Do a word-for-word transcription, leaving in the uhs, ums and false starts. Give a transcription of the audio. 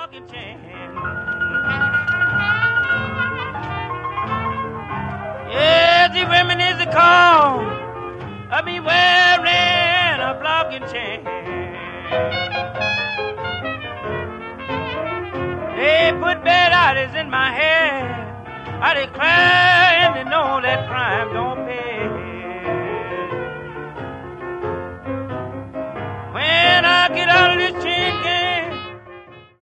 blocking chain. Yeah, the women is the call. I be wearing a blocking chain. They put bad ideas in my head. I declare and they know that crime don't pay.